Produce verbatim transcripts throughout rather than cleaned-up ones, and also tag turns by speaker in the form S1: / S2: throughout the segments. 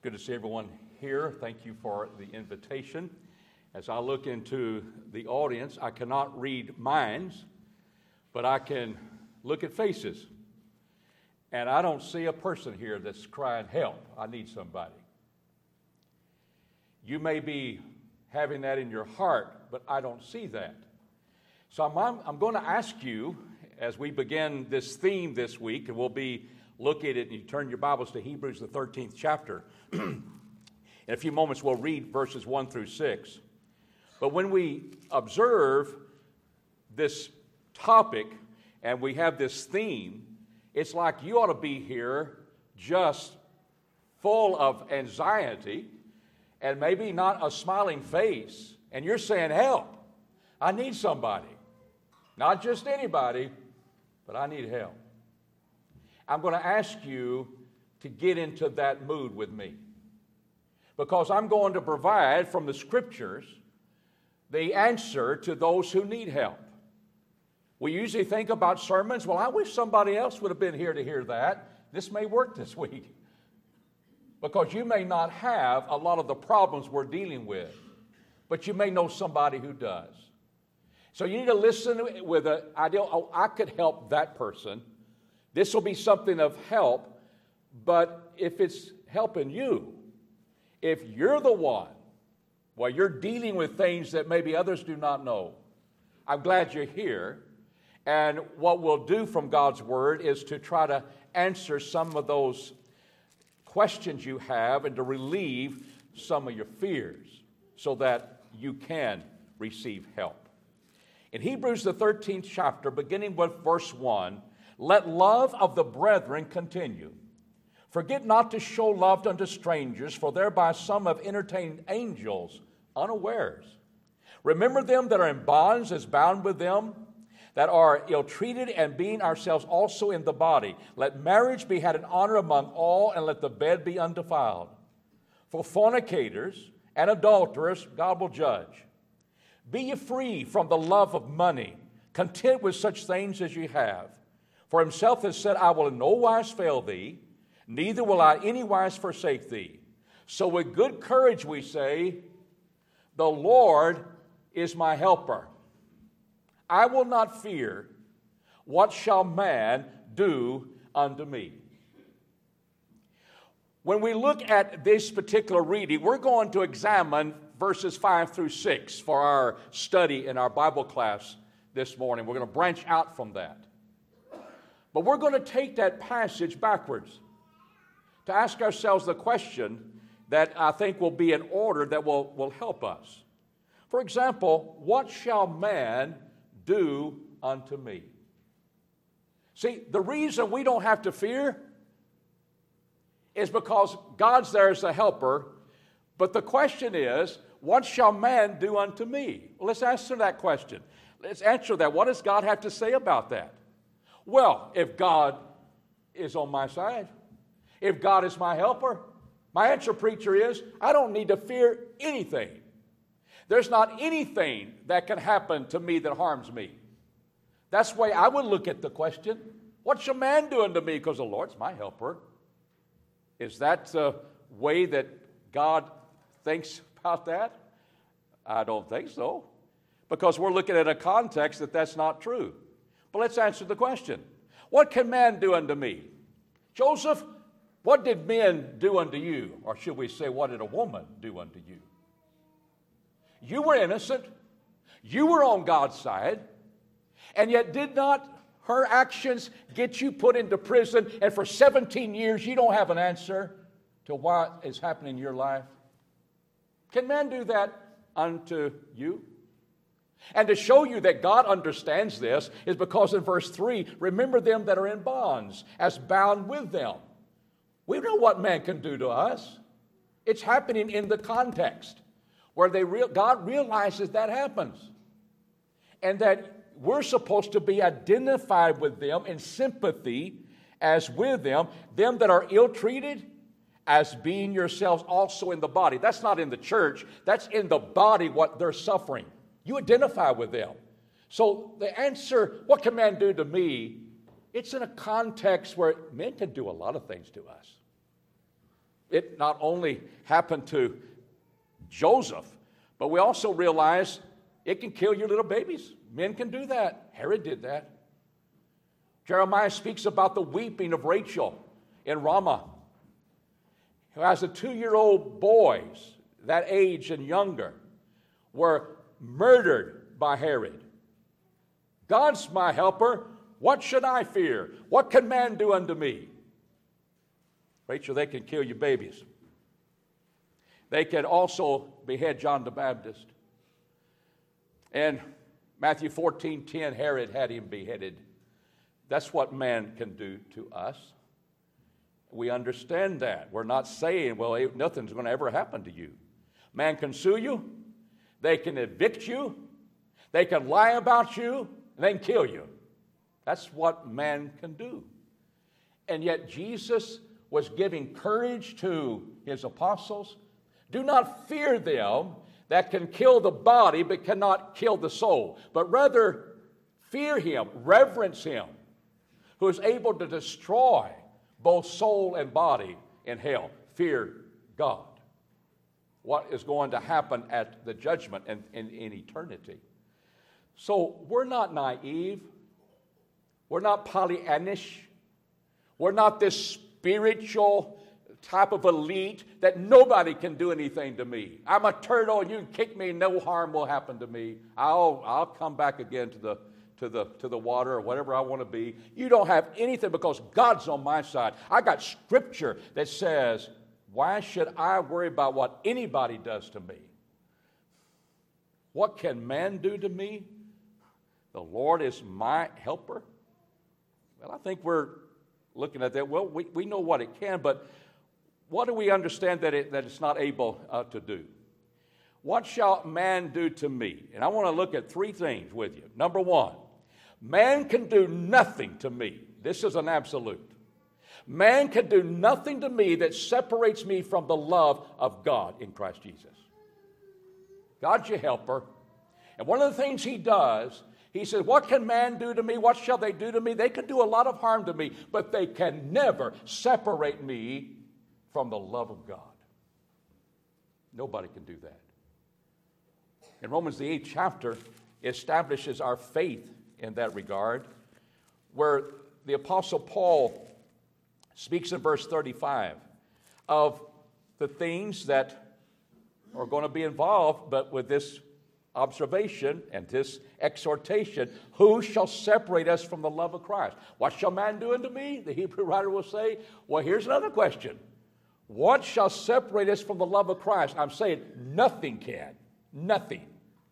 S1: Good to see everyone here. Thank you for the invitation. As I look into the audience, I cannot read minds, but I can look at faces. And I don't see a person here that's crying, help, I need somebody. You may be having that in your heart, but I don't see that. So I'm, I'm, I'm going to ask you, as we begin this theme this week, and we'll be looking at it, and you turn your Bibles to Hebrews, the thirteenth chapter. In a few moments, we'll read verses one through six. But when we observe this topic and we have this theme, it's like you ought to be here just full of anxiety and maybe not a smiling face, and you're saying, help, I need somebody. Not just anybody, but I need help. I'm going to ask you to get into that mood with me, because I'm going to provide from the Scriptures the answer to those who need help. We usually think about sermons, well, I wish somebody else would have been here to hear that. This may work this week, because you may not have a lot of the problems we're dealing with, but you may know somebody who does. So you need to listen with an idea, oh, I could help that person. This will be something of help, but if it's helping you, if you're the one, well, you're dealing with things that maybe others do not know, I'm glad you're here. And what we'll do from God's Word is to try to answer some of those questions you have and to relieve some of your fears so that you can receive help. In Hebrews, the thirteenth chapter, beginning with verse one, let love of the brethren continue. Forget not to show love unto strangers, for thereby some have entertained angels unawares. Remember them that are in bonds as bound with them, that are ill-treated, and being ourselves also in the body. Let marriage be had in honor among all, and let the bed be undefiled. For fornicators and adulterers God will judge. Be ye free from the love of money, content with such things as ye have. For himself has said, I will in no wise fail thee, neither will I any wise forsake thee. So with good courage we say, the Lord is my helper. I will not fear. What shall man do unto me? When we look at this particular reading, we're going to examine verses five through six for our study in our Bible class this morning. We're going to branch out from that. But we're going to take that passage backwards to ask ourselves the question that I think will be in order that will, will help us. For example, what shall man do unto me? See, the reason we don't have to fear is because God's there as a helper. But the question is, what shall man do unto me? Well, let's answer that question. Let's answer that. What does God have to say about that? Well, if God is on my side, if God is my helper, my answer, preacher, is I don't need to fear anything. There's not anything that can happen to me that harms me. That's the way I would look at the question. What shall man do unto me? Because the Lord's my helper. Is that the way that God thinks about that? I don't think so. Because we're looking at a context that that's not true. But let's answer the question. What can man do unto me? Joseph, what did men do unto you? Or should we say, what did a woman do unto you? You were innocent. You were on God's side. And yet did not her actions get you put into prison? And for seventeen years you don't have an answer to what is happening in your life? Can man do that unto you? And to show you that God understands this is because in verse three, remember them that are in bonds, as bound with them. We know what man can do to us. It's happening in the context where they real, God realizes that happens. And that we're supposed to be identified with them in sympathy as with them, them that are ill-treated, as being yourselves also in the body. That's not in the church. That's in the body what they're suffering. You identify with them. So the answer, what can man do to me? It's in a context where men can do a lot of things to us. It not only happened to Joseph, but we also realize it can kill your little babies. Men can do that. Herod did that. Jeremiah speaks about the weeping of Rachel in Ramah, who has a two-year-old boys, that age and younger, were murdered by Herod. God's my helper. What should I fear? What can man do unto me? Rachel, they can kill your babies. They can also behead John the Baptist. And Matthew fourteen ten, Herod had him beheaded. That's what man can do to us. We understand that. We're not saying, well, nothing's going to ever happen to you. Man can sue you. They can evict you. They can lie about you. And they can kill you. That's what man can do. And yet Jesus was giving courage to his apostles. Do not fear them that can kill the body but cannot kill the soul, but rather fear him, reverence him, who is able to destroy both soul and body in hell. Fear God. What is going to happen at the judgment and in, in eternity. So we're not naive. We're not Pollyannish. We're not this spiritual type of elite that nobody can do anything to me. I'm a turtle and you can kick me, no harm will happen to me. I'll, I'll come back again to the, to, the, to the water or whatever I want to be. You don't have anything because God's on my side. I got scripture that says, why should I worry about what anybody does to me? What can man do to me? The Lord is my helper. Well, I think we're looking at that. Well, we, we know what it can, but what do we understand that, it, that it's not able uh, to do? What shall man do to me? And I want to look at three things with you. Number one, man can do nothing to me. This is an absolute. Man can do nothing to me that separates me from the love of God in Christ Jesus. God's your helper. And one of the things he does, he says, what can man do to me? What shall they do to me? They can do a lot of harm to me, but they can never separate me from the love of God. Nobody can do that. In Romans, the eighth chapter, establishes our faith in that regard, where the Apostle Paul speaks in verse thirty-five of the things that are going to be involved, but with this observation and this exhortation, who shall separate us from the love of Christ? What shall man do unto me? The Hebrew writer will say, well, here's another question. What shall separate us from the love of Christ? I'm saying nothing can. Nothing.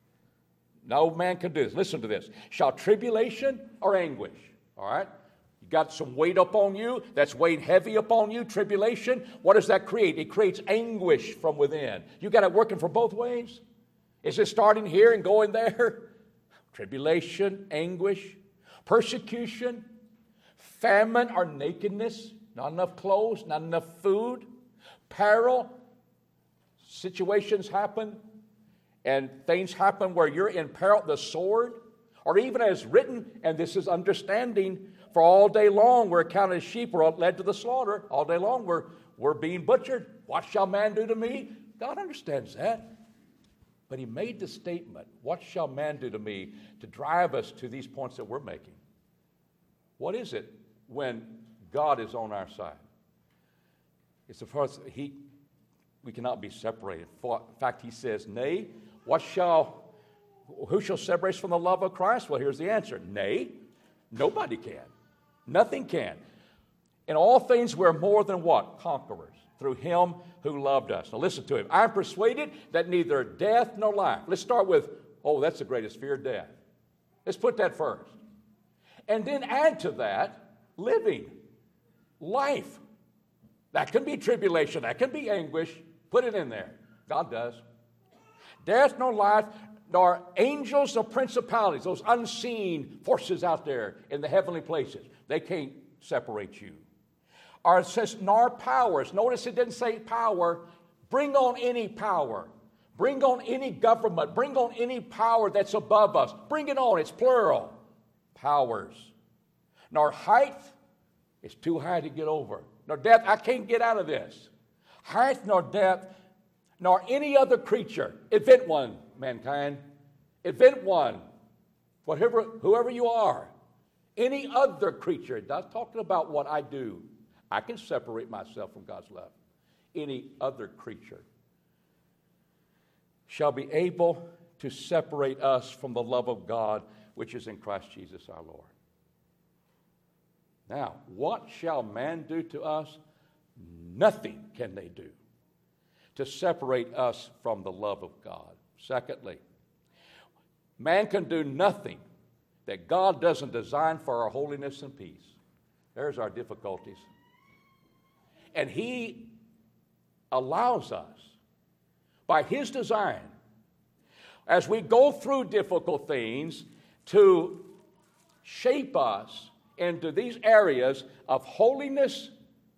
S1: No man can do this. Listen to this. Shall tribulation or anguish? All right? You got some weight upon you. That's weight heavy upon you. Tribulation. What does that create? It creates anguish from within. You got it working for both ways. Is it starting here and going there? Tribulation, anguish, persecution, famine or nakedness, not enough clothes, not enough food, peril. Situations happen and things happen where you're in peril, the sword, or even as written, and this is understanding, for all day long we're accounted as sheep, we're led to the slaughter. All day long we're, we're being butchered. What shall man do to me? God understands that. But he made the statement, what shall man do to me, to drive us to these points that we're making. What is it when God is on our side? It's the first, he, we cannot be separated. For, in fact, he says, nay, what shall, who shall separate us from the love of Christ? Well, here's the answer. Nay, nobody can. Nothing can. In all things, we're more than what? Conquerors. Through him who loved us. Now listen to him. I'm persuaded that neither death nor life. Let's start with, oh, that's the greatest fear, death. Let's put that first. And then add to that, living, life. That can be tribulation. That can be anguish. Put it in there. God does. Death nor life, nor angels or principalities, those unseen forces out there in the heavenly places. They can't separate you. Or it says, nor powers. Notice it didn't say power. Bring on any power. Bring on any government. Bring on any power that's above us. Bring it on. It's plural. Powers. Nor height. It's too high to get over. Nor depth. I can't get out of this. height nor depth, nor any other creature. Invent one, mankind. Invent one. Whatever, whoever you are. Any other creature. Not talking about what I do. I can separate myself from God's love. Any other creature shall be able to separate us from the love of God, which is in Christ Jesus our Lord. Now, what shall man do to us? Nothing can they do to separate us from the love of God. Secondly, man can do nothing that God doesn't design for our holiness and peace. There's our difficulties. And He allows us, by His design, as we go through difficult things, to shape us into these areas of holiness,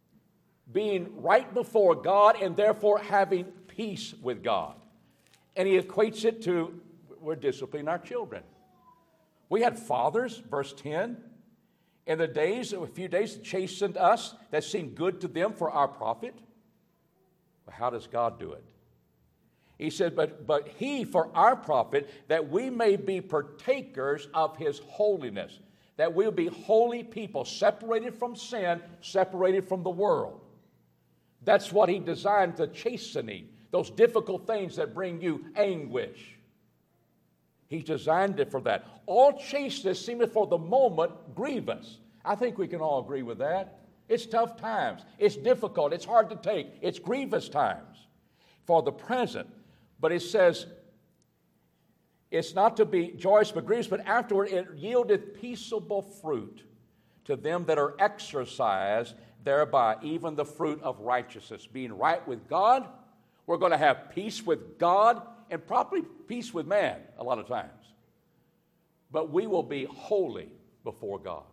S1: being right before God, and therefore having peace with God. And He equates it to, we're disciplining our children. We had fathers, verse ten, in the days, a few days, chastened us that seemed good to them for our profit. Well, how does God do it? He said, but, but He for our profit, that we may be partakers of His holiness, that we'll be holy people, separated from sin, separated from the world. That's what He designed, the chastening, those difficult things that bring you anguish. He's designed it for that. All chasteness seemeth for the moment grievous. I think we can all agree with that. It's tough times. It's difficult. It's hard to take. It's grievous times for the present. But it says, it's not to be joyous but grievous, but afterward it yieldeth peaceable fruit to them that are exercised thereby, even the fruit of righteousness. Being right with God, we're going to have peace with God and probably peace with man a lot of times. But we will be holy before God.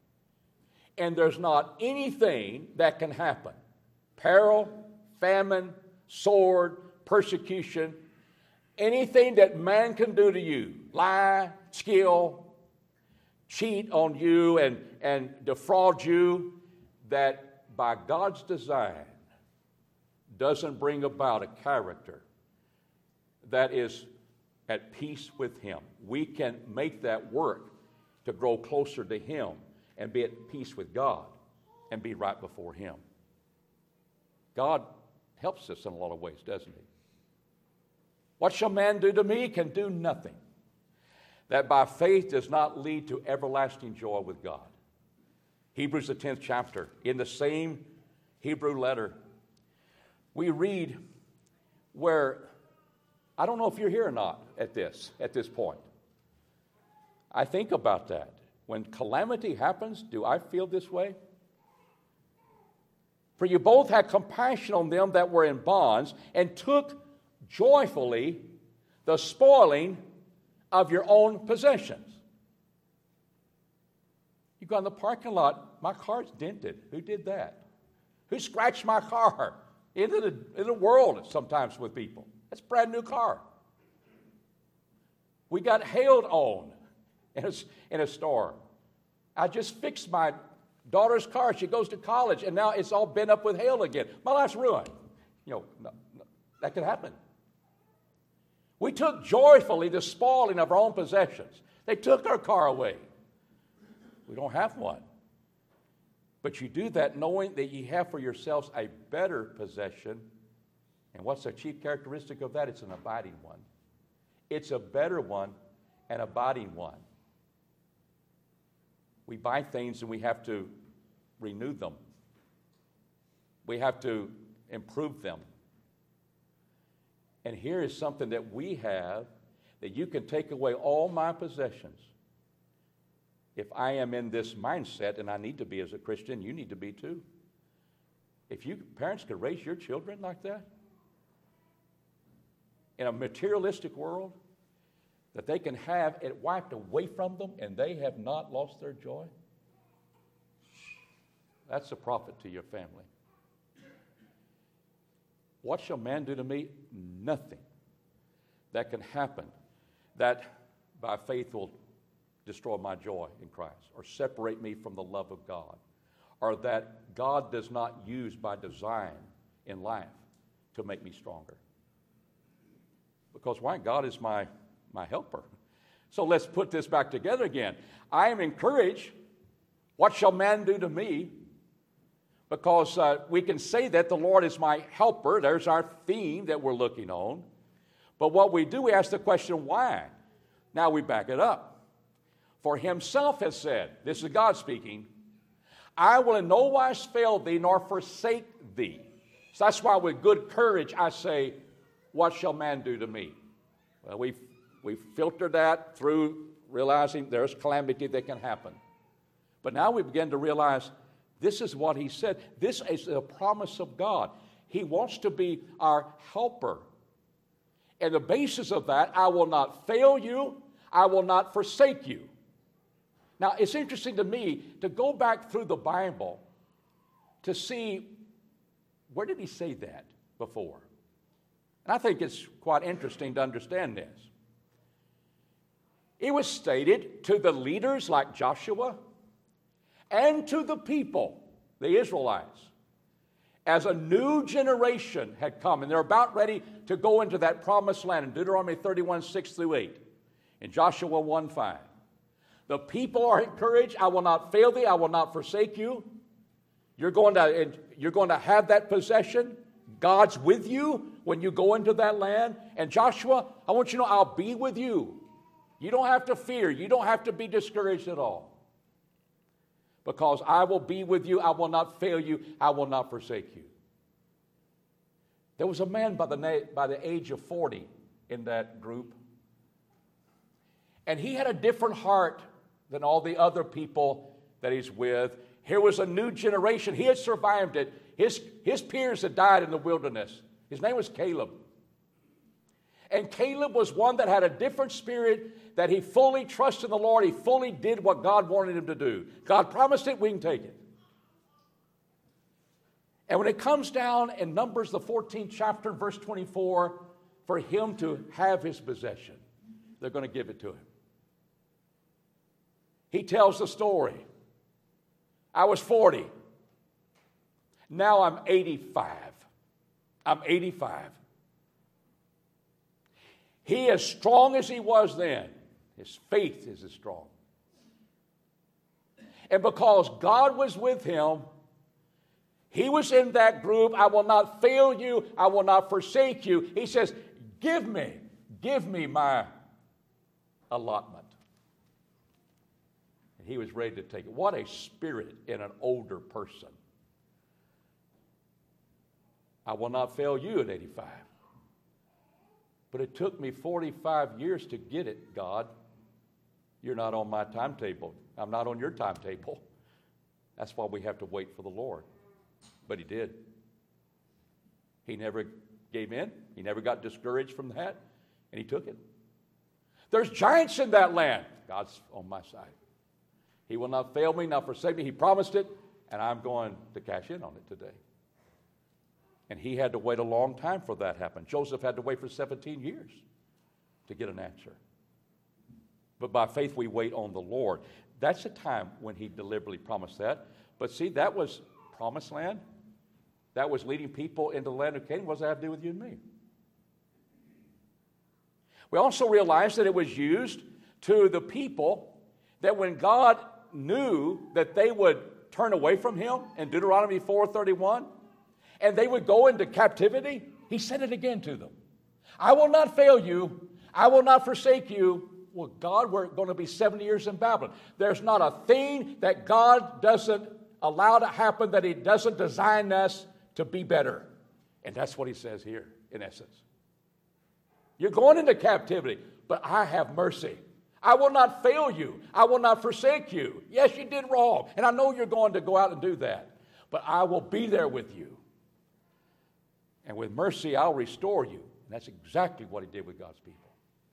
S1: And there's not anything that can happen. Peril, famine, sword, persecution, anything that man can do to you, lie, steal, cheat on you and, and defraud you, that by God's design doesn't bring about a character that is at peace with Him. We can make that work to grow closer to Him and be at peace with God and be right before Him. God helps us in a lot of ways, doesn't He? What shall man do to me? He can do nothing that by faith does not lead to everlasting joy with God. Hebrews, the tenth chapter, in the same Hebrew letter, we read where, I don't know if you're here or not at this, at this point. I think about that. When calamity happens, do I feel this way? For you both had compassion on them that were in bonds, and took joyfully the spoiling of your own possessions. You go in the parking lot, my car's dented. Who did that? Who scratched my car? Into the, in the world sometimes with people. That's a brand new car. We got hailed on in a, in a store. I just fixed my daughter's car. She goes to college, and now it's all bent up with hail again. My life's ruined. You know, no, no, that could happen. We took joyfully the spoiling of our own possessions. They took our car away. We don't have one. But you do that knowing that you have for yourselves a better possession. And what's the chief characteristic of that? It's an abiding one. It's a better one, an abiding one. We buy things and we have to renew them. We have to improve them. And here is something that we have, that you can take away all my possessions. If I am in this mindset, and I need to be as a Christian, you need to be too. If you parents could raise your children like that, in a materialistic world, that they can have it wiped away from them and they have not lost their joy, that's a profit to your family. What shall man do to me? Nothing that can happen that by faith will destroy my joy in Christ or separate me from the love of God, or that God does not use by design in life. to make me stronger. Because why? God is my, my helper. So let's put this back together again. I am encouraged. What shall man do to me? Because uh, we can say that the Lord is my helper. There's our theme that we're looking on. But what we do, we ask the question, why? Now we back it up. For himself has said, this is God speaking, I will in no wise fail thee nor forsake thee. So that's why with good courage I say, what shall man do to me? Well, we we filter that through realizing there's calamity that can happen. But now we begin to realize this is what he said. This is a promise of God. He wants to be our helper. And the basis of that, I will not fail you, I will not forsake you. Now, it's interesting to me to go back through the Bible to see, where did he say that before? And I think it's quite interesting to understand this. It was stated to the leaders like Joshua and to the people, the Israelites, as a new generation had come, and they're about ready to go into that promised land in Deuteronomy thirty-one, six through eight, in Joshua one, five. The people are encouraged, I will not fail thee, I will not forsake you. You're going to, you're going to have that possession. God's with you when you go into that land. And Joshua, I want you to know, I'll be with you. You don't have to fear. You don't have to be discouraged at all. Because I will be with you. I will not fail you. I will not forsake you. There was a man by the, na- by the age of forty in that group. And he had a different heart than all the other people that he's with. Here was a new generation. He had survived it. His, his peers had died in the wilderness. His name was Caleb. And Caleb was one that had a different spirit, that he fully trusted in the Lord. He fully did what God wanted him to do. God promised it, we can take it. And when it comes down in Numbers, the fourteenth chapter, verse twenty-four, for him to have his possession, they're going to give it to him. He tells the story. I was forty. Now I'm eighty-five. I'm eighty-five. He, as strong as he was then, his faith is as strong. And because God was with him, he was in that group. I will not fail you. I will not forsake you. He says, give me, give me my allotment. And he was ready to take it. What a spirit in an older person. I will not fail you at eighty-five. But it took me forty-five years to get it, God. You're not on my timetable. I'm not on your timetable. That's why we have to wait for the Lord. But he did. He never gave in. He never got discouraged from that. And he took it. There's giants in that land. God's on my side. He will not fail me, not forsake me. He promised it, and I'm going to cash in on it today. And he had to wait a long time for that to happen. Joseph had to wait for seventeen years to get an answer. But by faith we wait on the Lord. That's a time when he deliberately promised that. But see, that was promised land. That was leading people into the land of Canaan. What does that have to do with you and me? We also realize that it was used to the people that when God knew that they would turn away from him in Deuteronomy four thirty-one, and they would go into captivity, he said it again to them. I will not fail you. I will not forsake you. Well, God, we're going to be seventy years in Babylon. There's not a thing that God doesn't allow to happen that he doesn't design us to be better. And that's what he says here, in essence. You're going into captivity, but I have mercy. I will not fail you. I will not forsake you. Yes, you did wrong, and I know you're going to go out and do that, but I will be there with you. And with mercy, I'll restore you. And that's exactly what he did with God's people.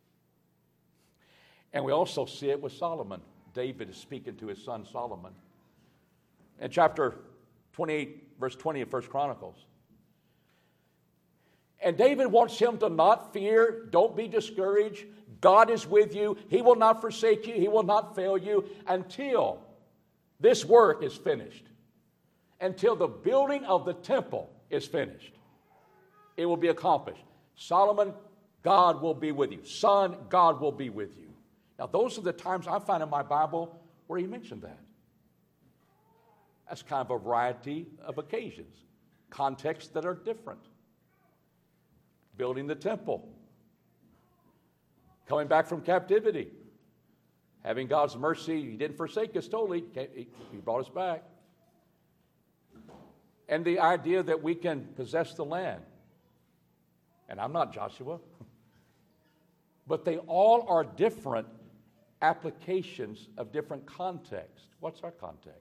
S1: And we also see it with Solomon. David is speaking to his son Solomon. In chapter twenty-eight, verse twenty of First Chronicles. And David wants him to not fear. Don't be discouraged. God is with you. He will not forsake you. He will not fail you until this work is finished. Until the building of the temple is finished. it will be accomplished. Solomon, God will be with you. Son, God will be with you. Now, those are the times I find in my Bible where he mentioned that. That's kind of a variety of occasions, contexts that are different. Building the temple, coming back from captivity, having God's mercy. He didn't forsake us totally. He brought us back. And the idea that we can possess the land. And I'm not Joshua. But they all are different applications of different contexts. What's our context?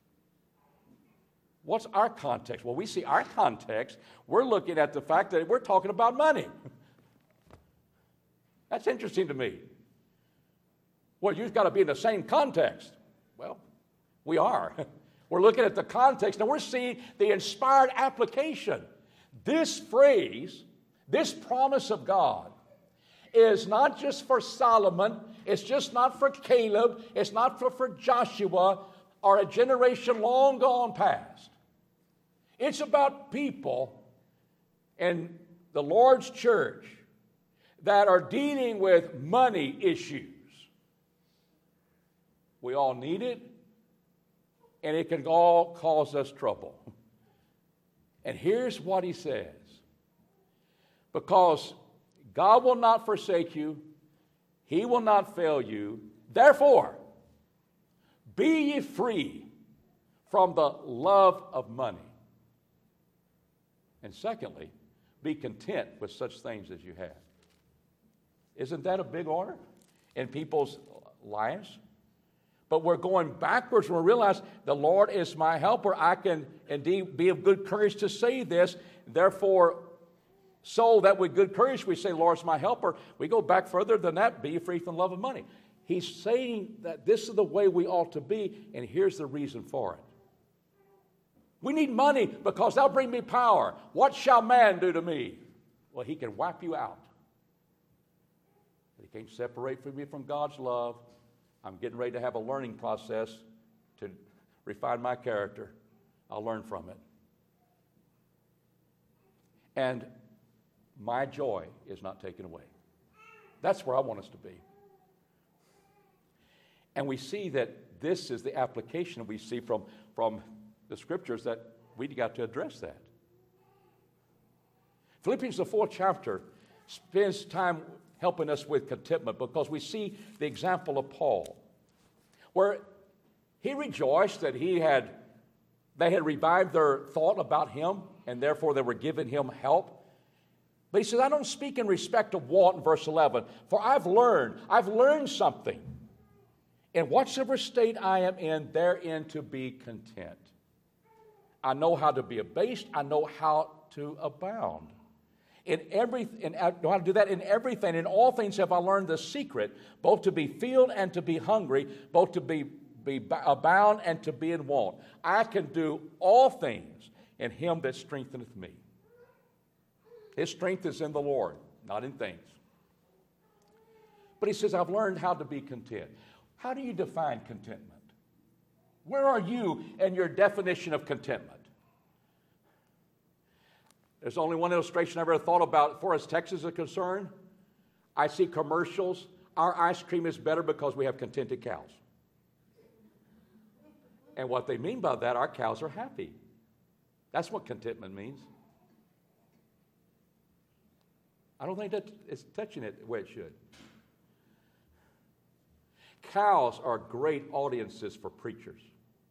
S1: What's our context? Well, we see our context. We're looking at the fact that we're talking about money. That's interesting to me. Well, you've got to be in the same context. Well, we are. We're looking at the context, and we're seeing the inspired application. This phrase, this promise of God, is not just for Solomon. It's just not for Caleb. It's not for, for Joshua or a generation long gone past. It's about people in the Lord's church that are dealing with money issues. We all need it, and it can all cause us trouble. And here's what he says. Because God will not forsake you, he will not fail you. Therefore, be ye free from the love of money. And secondly, be content with such things as you have. Isn't that a big order in people's lives? But we're going backwards when we realize the Lord is my helper. I can indeed be of good courage to say this. Therefore, so that with good courage we say, Lord is my helper. We go back further than that, be free from the love of money. He's saying that this is the way we ought to be, and here's the reason for it. We need money because that'll bring me power. What shall man do to me? Well, he can wipe you out. But he can't separate me from God's love. I'm getting ready to have a learning process to refine my character. I'll learn from it. And my joy is not taken away. That's where I want us to be. And we see that this is the application we see from, from the scriptures that we got to address that. Philippians, the fourth chapter, spends time helping us with contentment because we see the example of Paul, where he rejoiced that he had, they had revived their thought about him, and therefore they were giving him help. But he says, I don't speak in respect of want in verse eleven, for I've learned, I've learned something. In whatsoever state I am in, therein to be content. I know how to be abased. I know how to abound. In every, in, I know how to do that in everything. In all things have I learned the secret, both to be filled and to be hungry, both to be, be abound and to be in want. I can do all things in him that strengtheneth me. His strength is in the Lord, not in things. But he says, I've learned how to be content. How do you define contentment? Where are you in your definition of contentment? There's only one illustration I've ever thought about as far as Texas is concerned. I see commercials. Our ice cream is better because we have contented cows. And what they mean by that, our cows are happy. That's what contentment means. I don't think that it's touching it the way it should. Cows are great audiences for preachers.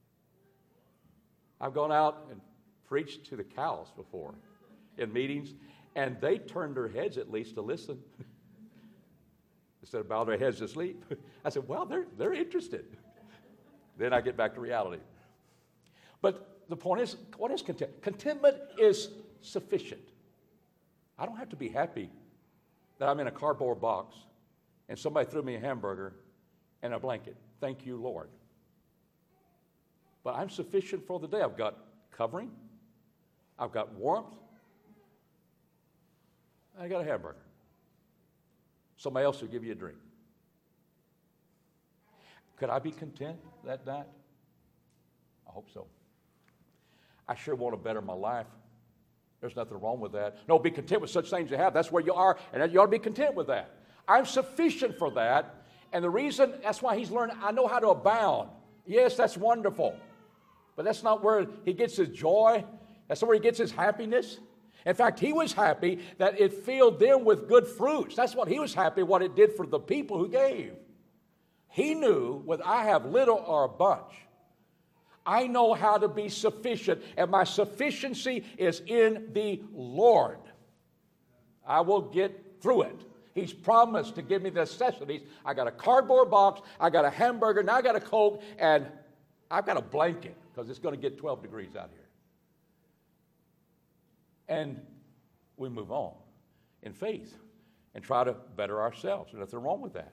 S1: I've gone out and preached to the cows before in meetings, and they turn their heads at least to listen instead of bow their heads to sleep. I said, well, they're, they're interested. Then I get back to reality. But the point is, what is content? Contentment is sufficient. I don't have to be happy that I'm in a cardboard box and somebody threw me a hamburger and a blanket. Thank you, Lord. But I'm sufficient for the day. I've got covering. I've got warmth. I got a hamburger. Somebody else will give you a drink. Could I be content that night? I hope so. I sure want to better my life. There's nothing wrong with that. No, be content with such things as you have. That's where you are, and you ought to be content with that. I'm sufficient for that. And the reason, that's why he's learned, I know how to abound. Yes, that's wonderful. But that's not where he gets his joy. That's not where he gets his happiness. In fact, he was happy that it filled them with good fruits. That's what he was happy, what it did for the people who gave. He knew whether I have little or a bunch, I know how to be sufficient, and my sufficiency is in the Lord. I will get through it. He's promised to give me the necessities. I got a cardboard box, I got a hamburger, now I got a Coke, and I've got a blanket because it's going to get twelve degrees out here. And we move on in faith and try to better ourselves. There's nothing wrong with that.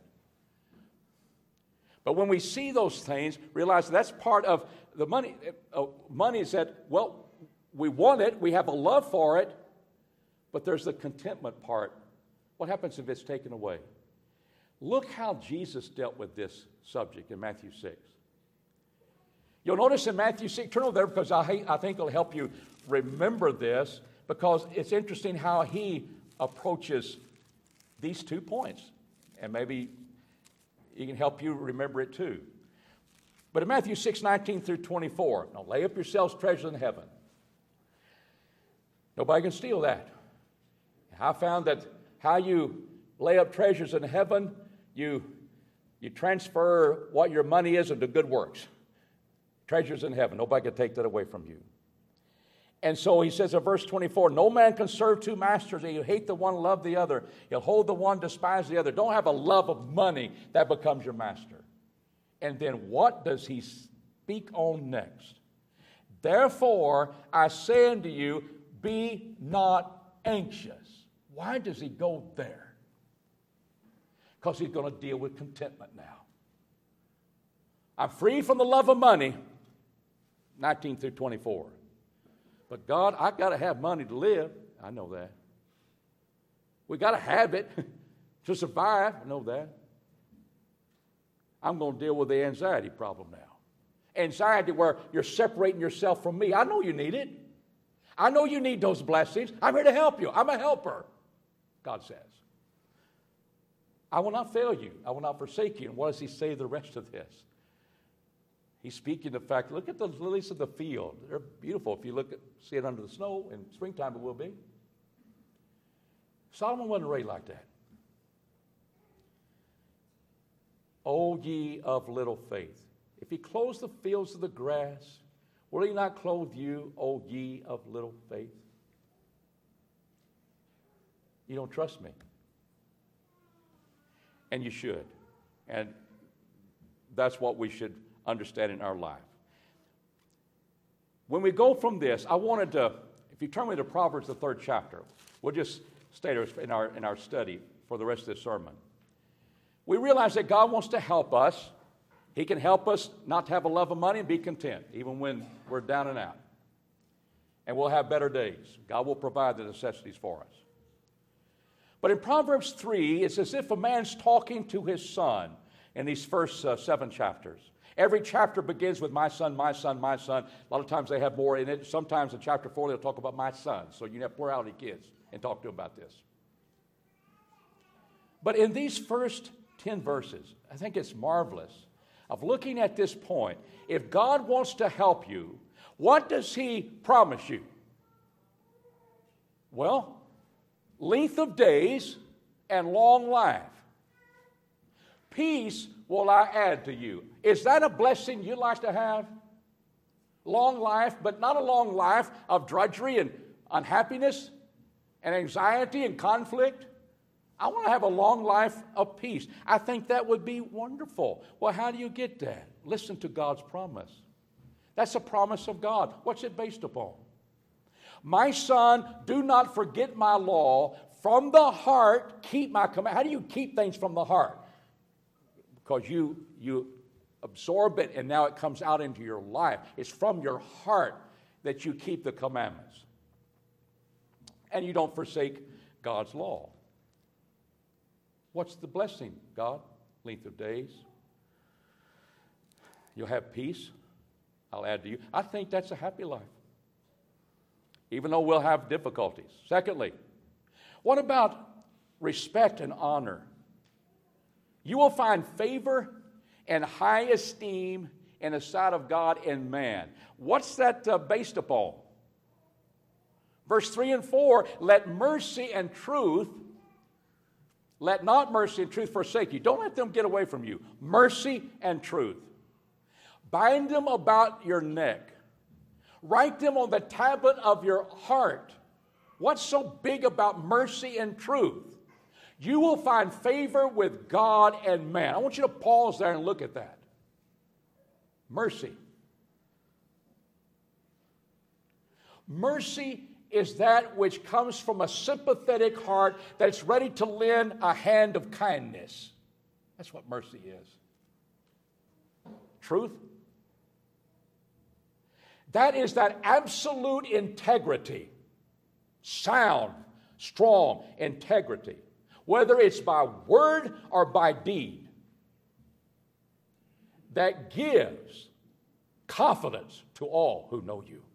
S1: But when we see those things, realize that's part of the money. Uh, money is that, well, we want it, we have a love for it, but there's the contentment part. What happens if it's taken away? Look how Jesus dealt with this subject in Matthew six. You'll notice in Matthew six, turn over there because I, I think it'll help you remember this, because it's interesting how he approaches these two points. And maybe he can help you remember it too. But in Matthew six, nineteen through twenty-four, now lay up yourselves treasures in heaven. Nobody can steal that. I found that how you lay up treasures in heaven, you, you transfer what your money is into good works. Treasures in heaven. Nobody can take that away from you. And so he says in verse twenty-four, no man can serve two masters. He'll hate the one, love the other. He'll hold the one, despise the other. Don't have a love of money that becomes your master. And then what does he speak on next? Therefore, I say unto you, be not anxious. Why does he go there? Because he's going to deal with contentment now. I'm free from the love of money, nineteen through twenty-four. But God, I've got to have money to live. I know that. We got to have it to survive. I know that. I'm going to deal with the anxiety problem now. Anxiety where you're separating yourself from me. I know you need it. I know you need those blessings. I'm here to help you. I'm a helper, God says. I will not fail you. I will not forsake you. And what does he say the rest of this? He's speaking the fact, look at the lilies of the field. They're beautiful. If you look at, see it under the snow, in springtime it will be. Solomon wasn't raised like that. O ye of little faith. If he clothes the fields of the grass, will he not clothe you, O ye of little faith? You don't trust me. And you should. And that's what we should understand in our life. When we go from this, I wanted to, if you turn me to Proverbs, the third chapter, we'll just stay there in our, in our study for the rest of this sermon. We realize that God wants to help us. He can help us not to have a love of money and be content, even when we're down and out. And we'll have better days. God will provide the necessities for us. But in Proverbs three, it's as if a man's talking to his son in these first uh, seven chapters. Every chapter begins with my son, my son, my son. A lot of times they have more in it. Sometimes in chapter four, they'll talk about my son. So you have plurality kids and talk to them about this. But in these first ten verses, I think it's marvelous of looking at this point. If God wants to help you, what does he promise you? Well, length of days and long life. Peace will I add to you. Is that a blessing you'd like to have? Long life, but not a long life of drudgery and unhappiness and anxiety and conflict. I want to have a long life of peace. I think that would be wonderful. Well, how do you get that? Listen to God's promise. That's a promise of God. What's it based upon? My son, do not forget my law. From the heart, keep my command. How do you keep things from the heart? Because you, you absorb it and now it comes out into your life. It's from your heart that you keep the commandments. And you don't forsake God's law. What's the blessing, God? Length of days. You'll have peace. I'll add to you. I think that's a happy life. even though we'll have difficulties. Secondly, what about respect and honor? You will find favor and high esteem in the sight of God and man. What's that uh, based upon? Verse three and four, let mercy and truth, let not mercy and truth forsake you. Don't let them get away from you. Mercy and truth. Bind them about your neck. Write them on the tablet of your heart. What's so big about mercy and truth? You will find favor with God and man. I want you to pause there and look at that. Mercy. Mercy is that which comes from a sympathetic heart that's ready to lend a hand of kindness. That's what mercy is. Truth. That is that absolute integrity, sound, strong integrity, whether it's by word or by deed, that gives confidence to all who know you.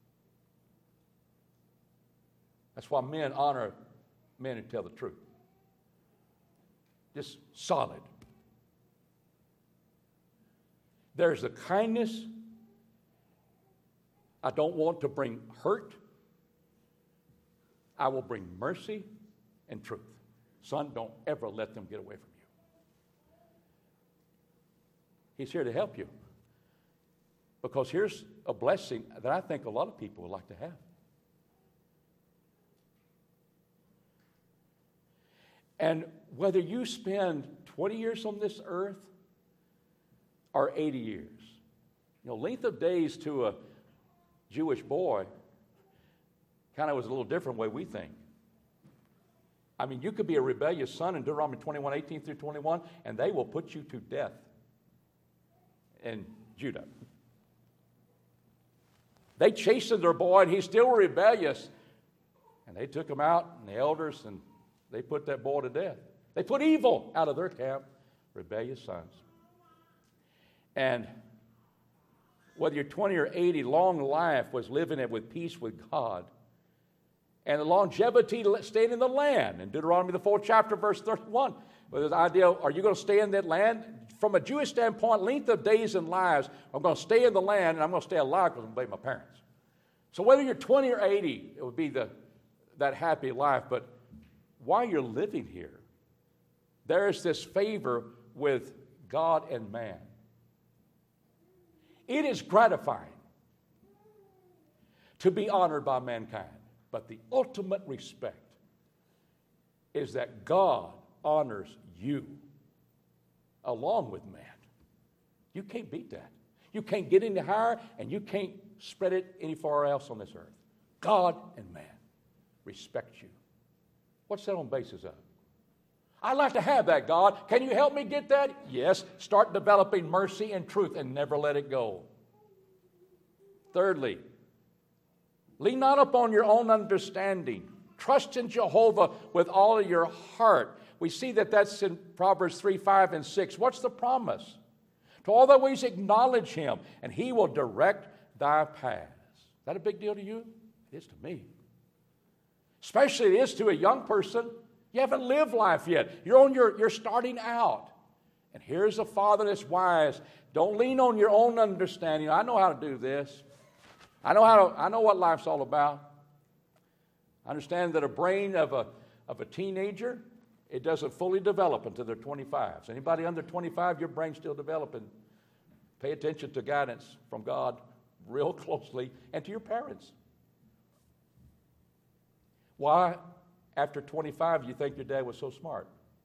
S1: That's why men honor men who tell the truth. Just solid. There's the kindness. I don't want to bring hurt. I will bring mercy and truth. Son, don't ever let them get away from you. He's here to help you. Because here's a blessing that I think a lot of people would like to have. And whether you spend twenty years on this earth or eighty years, you know, length of days to a Jewish boy kind of was a little different way we think. I mean, you could be a rebellious son in Deuteronomy twenty-one, eighteen through twenty-one, and they will put you to death in Judah. They chastened their boy, and he's still rebellious. And they took him out, and the elders, and they put that boy to death. They put evil out of their camp, rebellious sons. And whether you're twenty or eighty, long life was living it with peace with God. And the longevity to staying in the land. In Deuteronomy, the fourth chapter, verse thirty-one, with the idea, are you going to stay in that land? From a Jewish standpoint, length of days and lives, I'm going to stay in the land, and I'm going to stay alive because I'm going to obey my parents. So whether you're twenty or eighty, it would be the, that happy life. But while you're living here, there is this favor with God and man. It is gratifying to be honored by mankind. But the ultimate respect is that God honors you along with man. You can't beat that. You can't get any higher, and you can't spread it any far else on this earth. God and man respect you. What's that on basis of? I'd like to have that, God. Can you help me get that? Yes. Start developing mercy and truth and never let it go. Thirdly, lean not upon your own understanding. Trust in Jehovah with all of your heart. We see that that's in Proverbs three, five, and six. What's the promise? To all thy ways acknowledge him, and he will direct thy paths. Is that a big deal to you? It is to me. Especially it is to a young person. You haven't lived life yet. You're on your, you're starting out. And here's a father that's wise. Don't lean on your own understanding. I know how to do this. I know how to, I know what life's all about. I understand that a brain of a of a teenager, it doesn't fully develop until they're twenty-five. So anybody under twenty-five, your brain's still developing. Pay attention to guidance from God real closely and to your parents. Why, after twenty-five, you think your dad was so smart?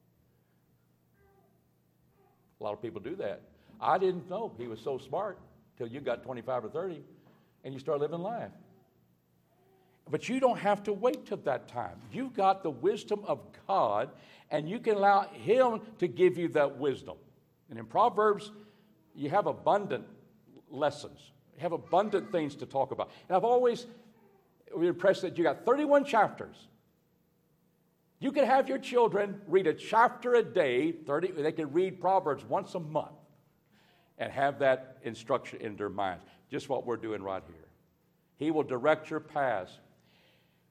S1: A lot of people do that. I didn't know he was so smart till you got twenty-five or thirty. And you start living life. But you don't have to wait till that time. You've got the wisdom of God, and you can allow him to give you that wisdom. And in Proverbs, you have abundant lessons. You have abundant things to talk about. And I've always been impressed that you got thirty-one chapters. You can have your children read a chapter a day. thirty, they can read Proverbs once a month and have that instruction in their minds. Just what we're doing right here. He will direct your paths.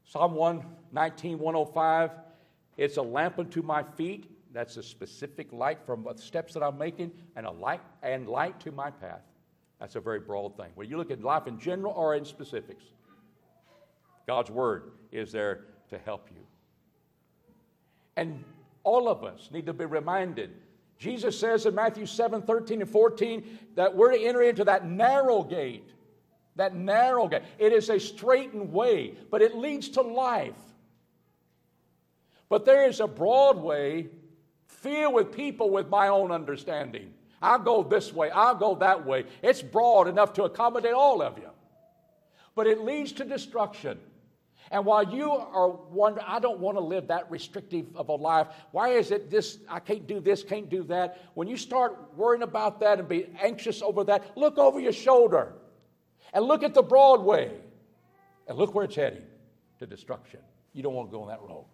S1: Psalm one nineteen, one oh five, it's a lamp unto my feet. That's a specific light from the steps that I'm making, and a light and light to my path. That's a very broad thing. When you look at life in general or in specifics, God's Word is there to help you. And all of us need to be reminded. Jesus says in Matthew seven, thirteen and fourteen that we're to enter into that narrow gate. That narrow gate. It is a straightened way, but it leads to life. But there is a broad way filled with people with my own understanding. I'll go this way. I'll go that way. It's broad enough to accommodate all of you. But it leads to destruction. And while you are wondering, I don't want to live that restrictive of a life. Why is it this, I can't do this, can't do that. When you start worrying about that and be anxious over that, look over your shoulder and look at the broad way and look where it's heading, to destruction. You don't want to go on that road.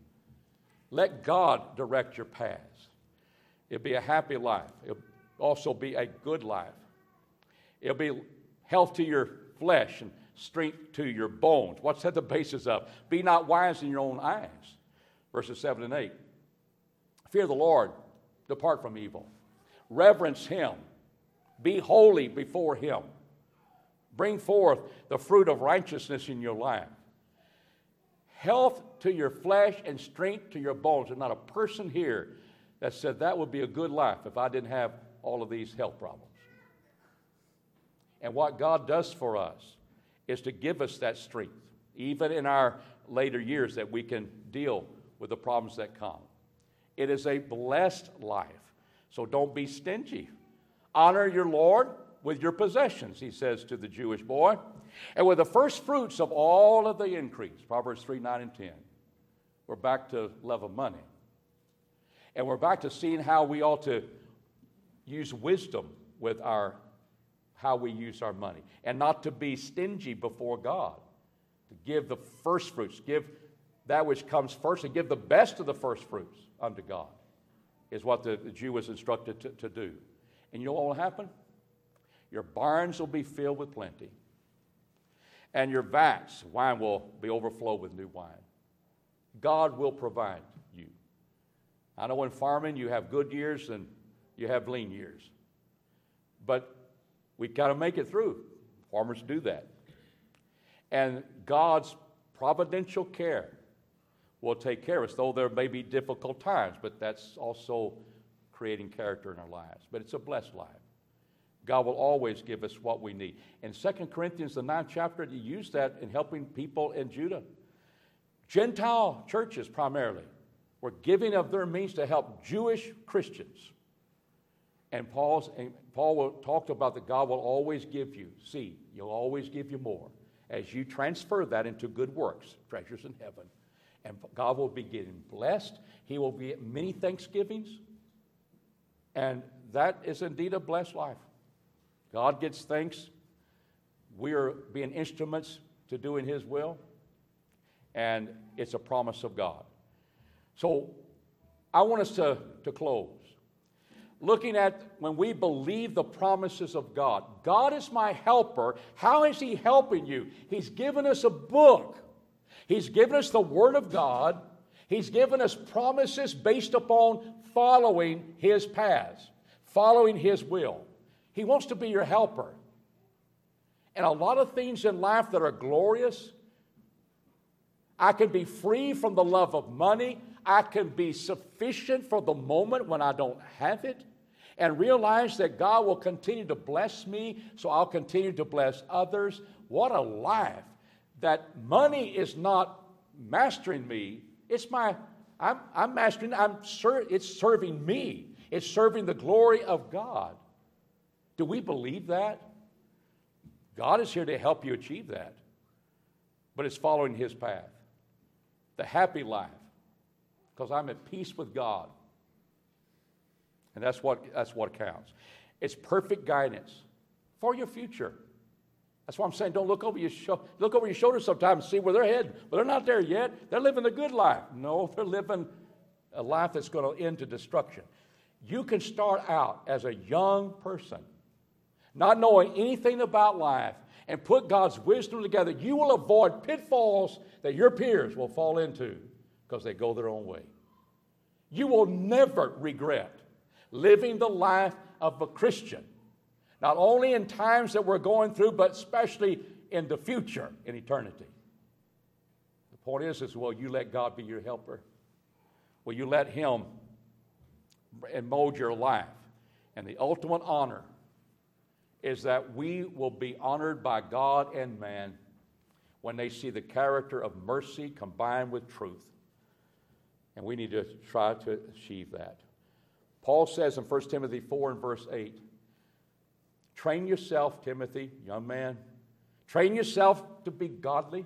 S1: Let God direct your paths. It'll be a happy life. It'll also be a good life. It'll be health to your flesh and strength to your bones. What's that the basis of? Be not wise in your own eyes. Verses seven and eight. Fear the Lord. Depart from evil. Reverence Him. Be holy before Him. Bring forth the fruit of righteousness in your life. Health to your flesh and strength to your bones. There's not a person here that said that would be a good life if I didn't have all of these health problems. And what God does for us is to give us that strength, even in our later years, that we can deal with the problems that come. It is a blessed life, so don't be stingy. Honor your Lord with your possessions, he says to the Jewish boy, and with the first fruits of all of the increase. Proverbs three, nine, and ten. We're back to love of money. And we're back to seeing how we ought to use wisdom with our, how we use our money. And not to be stingy before God. To give the first fruits, give that which comes first, and give the best of the first fruits unto God, is what the, the Jew was instructed to, to do. And you know what will happen? Your barns will be filled with plenty. And your vats, wine will be overflow with new wine. God will provide you. I know in farming you have good years and you have lean years. But we've got to make it through. Farmers do that. And God's providential care will take care of us, though there may be difficult times, but that's also creating character in our lives. But it's a blessed life. God will always give us what we need. In Second Corinthians, the ninth chapter, he used that in helping people in Judah. Gentile churches primarily were giving of their means to help Jewish Christians. And, Paul's, and Paul talked about that God will always give you seed. He'll always give you more as you transfer that into good works, treasures in heaven. And God will be getting blessed. He will be at many thanksgivings. And that is indeed a blessed life. God gets thanks. We are being instruments to doing His will. And it's a promise of God. So I want us to, to close. Looking at when we believe the promises of God. God is my helper. How is He helping you? He's given us a book. He's given us the Word of God. He's given us promises based upon following His paths, following His will. He wants to be your helper. And a lot of things in life that are glorious, I can be free from the love of money. I can be sufficient for the moment when I don't have it, and realize that God will continue to bless me, so I'll continue to bless others. What a life. That money is not mastering me. It's my, I'm, I'm mastering, I'm ser- it's serving me. It's serving the glory of God. Do we believe that? God is here to help you achieve that. But it's following His path. The happy life. Because I'm at peace with God. And that's what, that's what counts. It's perfect guidance for your future. That's why I'm saying don't look over your, sho- look over your shoulder sometimes and see where they're heading. But they're not there yet. They're living the good life. No, they're living a life that's going to end to destruction. You can start out as a young person, not knowing anything about life, and put God's wisdom together. You will avoid pitfalls that your peers will fall into because they go their own way. You will never regret living the life of a Christian, not only in times that we're going through, but especially in the future, in eternity. The point is, is will you let God be your helper? Will you let Him mold your life? And the ultimate honor is that we will be honored by God and man when they see the character of mercy combined with truth. And we need to try to achieve that. Paul says in First Timothy four and verse eight, train yourself, Timothy, young man, train yourself to be godly.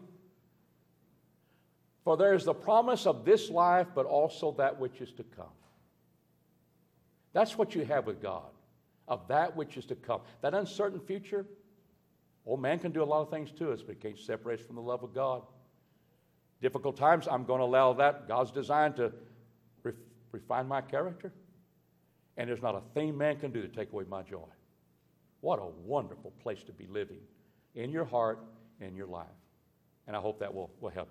S1: For there is the promise of this life, but also that which is to come. That's what you have with God, of that which is to come. That uncertain future, oh, man can do a lot of things to us, but it can't separate us from the love of God. Difficult times, I'm going to allow that. God's designed to ref- refine my character. And there's not a thing man can do to take away my joy. What a wonderful place to be living in your heart and in your life. And I hope that will, will help you.